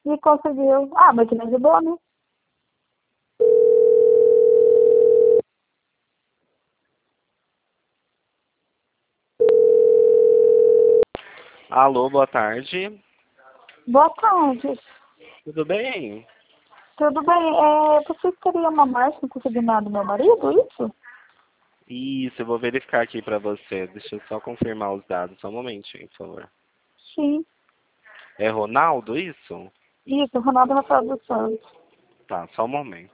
E conseguiu. Ah, mas ele ajudou, né? Alô, boa tarde. Boa tarde. Tudo bem? Tudo bem? Você queria uma marcha no consignado do meu marido, isso? Isso, eu vou verificar aqui pra você. Deixa eu só confirmar os dados. Só um momentinho, por favor. Sim. É Ronaldo, isso? Isso, Ronaldo Rafael dos Santos. Tá, só um momento.